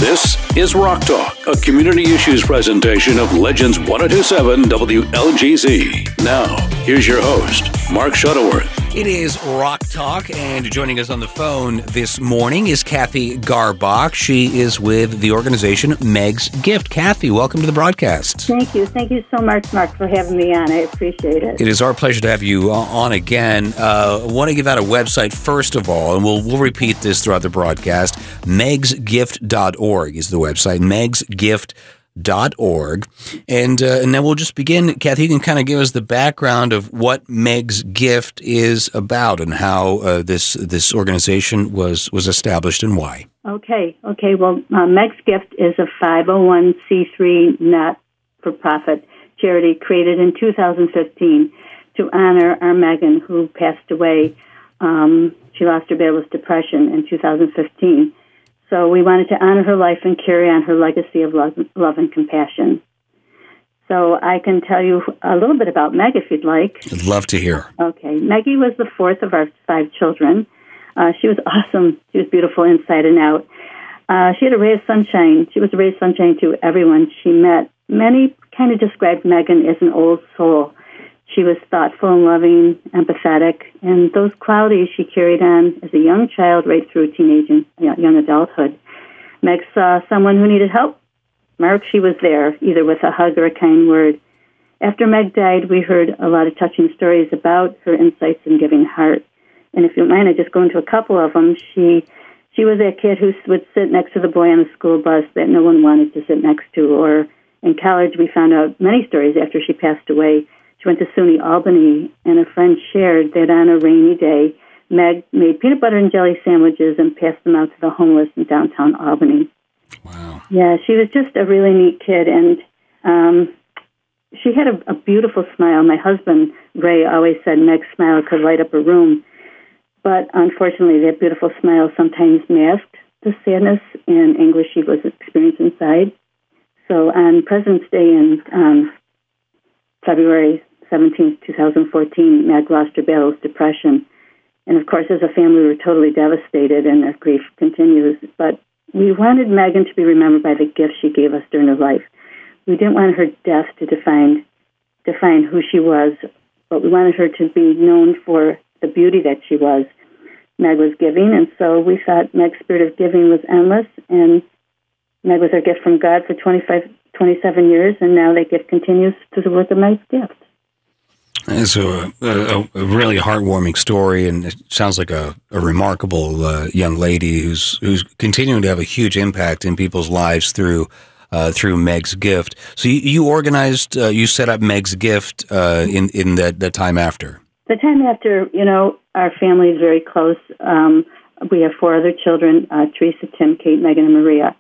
This is Rock Talk, a community issues presentation of Legends 102.7 WLGZ. Now, here's your host, Mark Shuttleworth. It is Rock Talk, and joining us on the phone this morning is Kathy Garbach. She is with the organization Meg's Gift. Kathy, welcome to the broadcast. Thank you. Thank you so much, Mark, for having me on. I appreciate it. It is our pleasure to have you on again. I want to give out a website first of all, and we'll repeat this throughout the broadcast. megsgift.org is the website, megsgift.org. And then we'll just begin. Kathy, you can kind of give us the background of what Meg's Gift is about and how this organization was established and why. Okay. Well, Meg's Gift is a 501c3 not-for-profit charity created in 2015 to honor our Megan, who passed away. She lost her battle with depression in 2015. So we wanted to honor her life and carry on her legacy of love and compassion. So I can tell you a little bit about Meg if you'd like. I'd love to hear. Okay. Maggie was the fourth of our 5 children. She was awesome. She was beautiful inside and out. She had a ray of sunshine. She was a ray of sunshine to everyone she met. Many kind of described Megan as an old soul. She was thoughtful and loving, empathetic, and those qualities she carried on as a young child right through teenage and young adulthood. Meg saw someone who needed help. Mark, she was there, either with a hug or a kind word. After Meg died, we heard a lot of touching stories about her insights and giving heart. And if you don't mind, I just go into a couple of them. She was that kid who would sit next to the boy on the school bus that no one wanted to sit next to. Or in college, we found out many stories after she passed away. She went to SUNY Albany, and a friend shared that on a rainy day, Meg made peanut butter and jelly sandwiches and passed them out to the homeless in downtown Albany. Wow. Yeah, she was just a really neat kid, and she had a beautiful smile. My husband, Ray, always said Meg's smile could light up a room, but unfortunately that beautiful smile sometimes masked the sadness and anguish she was experiencing inside. So on President's Day in February 17th, 2014, Meg lost her battle with depression. And, of course, as a family, we were totally devastated, and our grief continues. But we wanted Megan to be remembered by the gifts she gave us during her life. We didn't want her death to define who she was, but we wanted her to be known for the beauty that she was. Meg was giving, and so we thought Meg's spirit of giving was endless, and Meg was our gift from God for 27 years, and now that gift continues through the work of Meg's Gift. It's a really heartwarming story, and it sounds like a remarkable young lady who's continuing to have a huge impact in people's lives through Meg's Gift. So you organized, you set up Meg's Gift in that time after. The time after, our family is very close. We have 4 other children: Teresa, Tim, Kate, Megan, and Maria.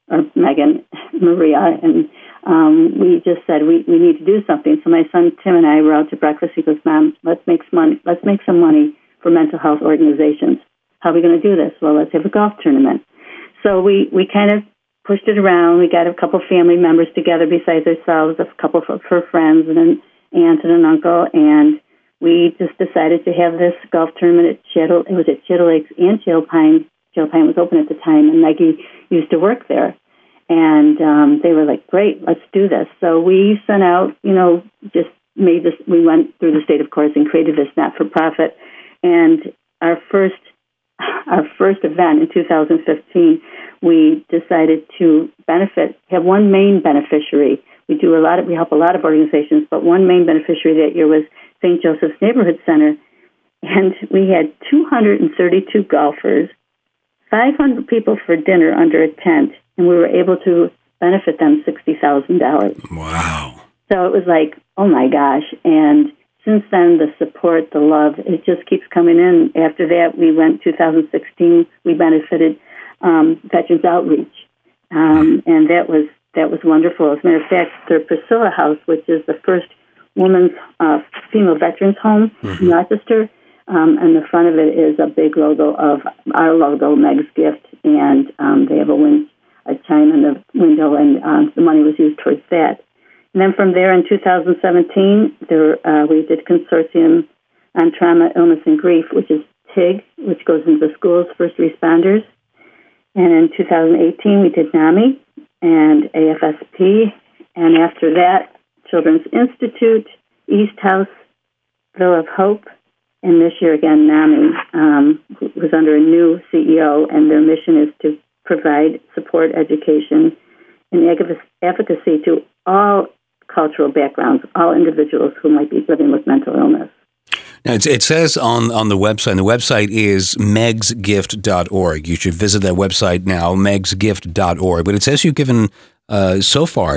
And we just said we need to do something. So my son Tim and I were out to breakfast. He goes, "Mom, let's make some money for mental health organizations. How are we going to do this? Well, let's have a golf tournament." So we kind of pushed it around. We got a couple family members together besides ourselves, a couple of her friends, and an aunt and an uncle, and we just decided to have this golf tournament at Shadow. It was at Shadow Lakes and Shadow Pine. Shadow Pine was open at the time, and Maggie used to work there. And they were like, "Great, let's do this." So we sent out, just made this. We went through the state, of course, and created this not-for-profit. And our first event in 2015, we decided to have one main beneficiary. We help a lot of organizations, but one main beneficiary that year was St. Joseph's Neighborhood Center, and we had 232 golfers, 500 people for dinner under a tent, and we were able to benefit them $60,000. Wow. So it was like, oh my gosh. And since then, the support, the love, it just keeps coming in. After that, we went 2016, we benefited Veterans Outreach. And that was wonderful. As a matter of fact, the Priscilla House, which is the first women's female veterans home in Rochester, and the front of it is a big logo of our logo, Meg's Gift, and they have a chime in the window, and the money was used towards that. And then from there in 2017, we did Consortium on Trauma, Illness, and Grief, which is TIG, which goes into the schools, first responders. And in 2018, we did NAMI and AFSP. And after that, Children's Institute, East House, Villa of Hope, and this year again, NAMI was under a new CEO, and their mission is to provide support, education, and advocacy to all cultural backgrounds, all individuals who might be living with mental illness. Now, it says on the website, and the website is megsgift.org. You should visit that website now, megsgift.org. But it says you've given, so far,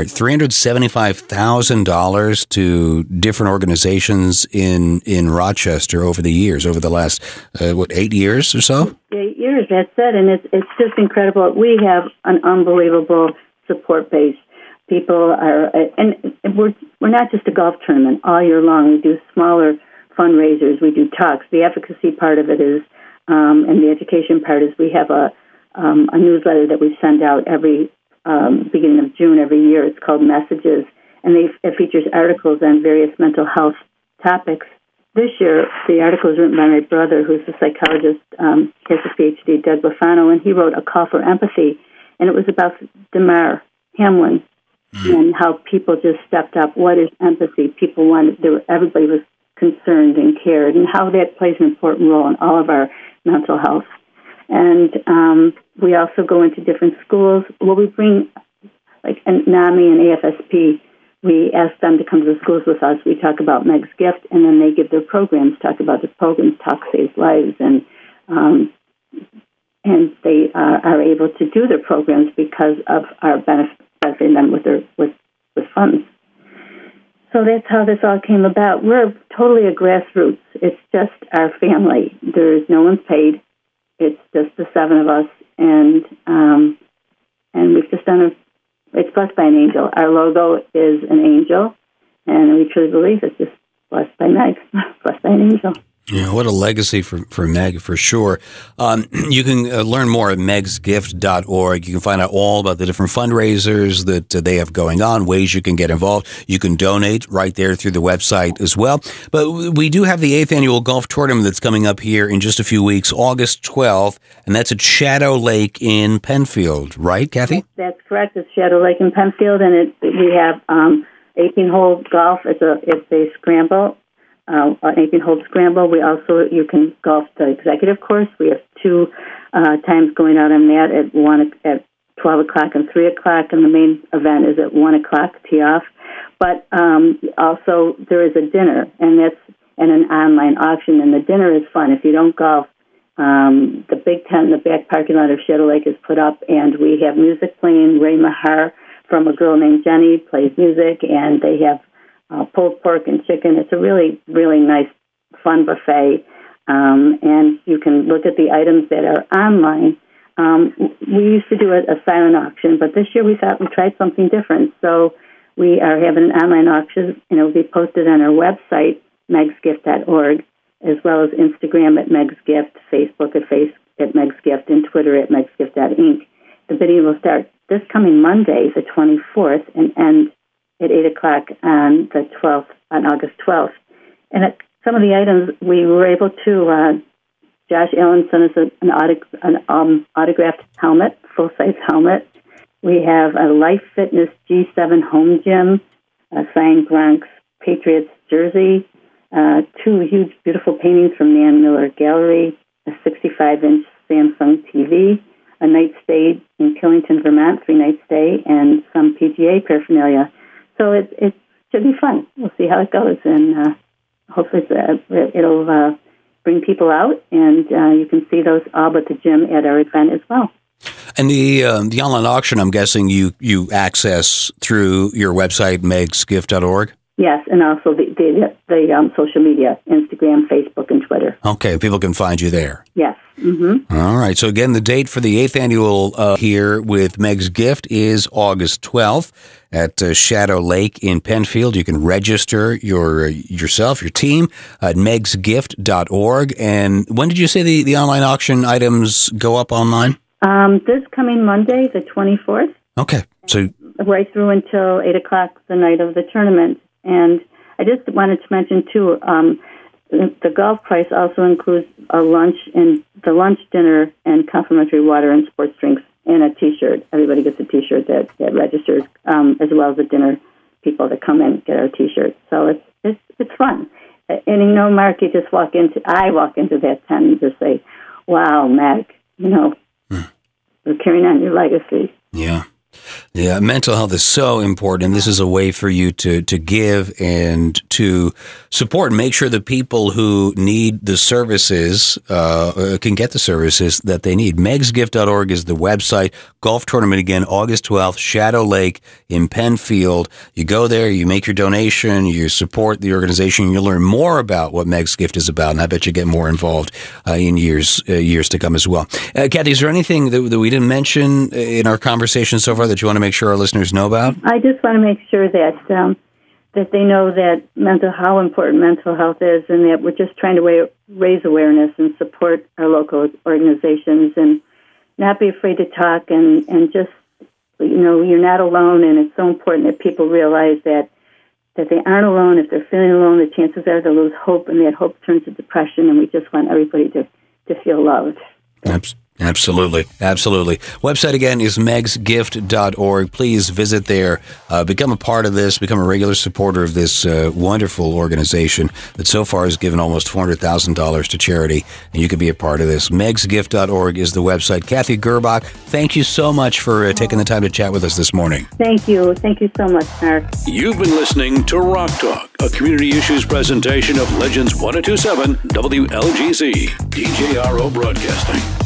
$375,000 to different organizations in Rochester over the years, over the last, 8 years or so? 8 years, that's it. And it's just incredible. We have an unbelievable support base. People are, and we're not just a golf tournament all year long. We do smaller fundraisers, we do talks. The advocacy part of it is, and the education part is, we have a newsletter that we send out every beginning of June every year. It's called Messages, and it features articles on various mental health topics. This year, the article is written by my brother, who's a psychologist, has a PhD, Doug Lafano, and he wrote A Call for Empathy, and it was about Damar Hamlin and how people just stepped up. What is empathy? People wanted, everybody was concerned and cared, and how that plays an important role in all of our mental health. And we also go into different schools. Well, we bring, like NAMI and AFSP, we ask them to come to the schools with us. We talk about Meg's Gift, and then they give their programs, talk about the programs, Talk Saves Lives, and they are able to do their programs because of our benefiting them with funds. So that's how this all came about. We're totally a grassroots. It's just our family. There's no one's paid. It's just the seven of us, and we've just done it's blessed by an angel. Our logo is an angel, and we truly believe it's just blessed by Meg, blessed by an angel. Yeah, what a legacy for Meg, for sure. You can learn more at megsgift.org. You can find out all about the different fundraisers that they have going on, ways you can get involved. You can donate right there through the website as well. But we do have the 8th annual golf tournament that's coming up here in just a few weeks, August 12th, and that's at Shadow Lake in Penfield, right, Kathy? That's correct. It's Shadow Lake in Penfield, and we have 18-hole golf. It's a scramble. An 18-hole scramble. You can golf the executive course. We have 2 times going out on that at 12 o'clock and 3 o'clock, and the main event is at 1 o'clock tee off. But also there is a dinner, and an online auction, and the dinner is fun. If you don't golf, the big tent in the back parking lot of Shadow Lake is put up, and we have music playing. Ray Mahar from A Girl Named Jenny plays music, and they have pulled pork and chicken. It's a really, really nice, fun buffet, and you can look at the items that are online. We used to do a silent auction, but this year we thought we'd try something different. So we are having an online auction, and it will be posted on our website, megsgift.org, as well as Instagram at Meg's Gift, Facebook at Meg's Gift, and Twitter at megsgift.inc. The bidding will start this coming Monday, the 24th, and end at 8 o'clock on August 12th. And some of the items we were able to, Josh Allen sent us an autographed helmet, full-size helmet. We have a Life Fitness G7 home gym, a signed Bronx Patriots jersey, 2 huge, beautiful paintings from Nan Miller Gallery, a 65-inch Samsung TV, a night stay in Killington, Vermont, 3-night stay, and some PGA paraphernalia. So it should be fun. We'll see how it goes, and hopefully it'll bring people out, and you can see those all but the gym at our event as well. And the online auction, I'm guessing you access through your website, megsgift.org? Yes, and also the social media, Instagram, Facebook, and Twitter. Okay, people can find you there. Yes. Mm-hmm. All right. So again, the date for the 8th annual here with Meg's Gift is August 12th at Shadow Lake in Penfield. You can register yourself, your team at megsgift.org. And when did you say the online auction items go up online? This coming Monday, the 24th. Okay. So right through until 8 o'clock the night of the tournament. And I just wanted to mention, too, the golf price also includes a lunch and the lunch, dinner, and complimentary water and sports drinks and a T-shirt. Everybody gets a T-shirt that registers, as well as the dinner people that come in get our T-shirts. So it's fun. And Mark, you just walk into that tent and just say, "Wow, Mac, we're carrying on your legacy." Yeah. Yeah, mental health is so important, and this is a way for you to give and to support and make sure that people who need the services can get the services that they need. megsgift.org is the website. Golf tournament again, August 12th, Shadow Lake in Penfield. You go there, you make your donation, you support the organization, you'll learn more about what Meg's Gift is about, and I bet you get more involved in years to come as well. Kathy, is there anything that we didn't mention in our conversation so far that you want to make sure our listeners know about? I just want to make sure that they know that how important mental health is, and that we're just trying to raise awareness and support our local organizations, and not be afraid to talk, and just you're not alone, and it's so important that people realize that they aren't alone. If they're feeling alone, the chances are they'll lose hope, and that hope turns to depression, and we just want everybody to feel loved. Absolutely. Website again is megsgift.org. Please visit there. Become a part of this. Become a regular supporter of this wonderful organization that so far has given almost $400,000 to charity, and you can be a part of this. megsgift.org is the website. Kathy Gerbach, thank you so much for taking the time to chat with us this morning. Thank you. Thank you so much, Mark. You've been listening to Rock Talk, a community issues presentation of Legends 102.7 WLGZ, DJRO Broadcasting.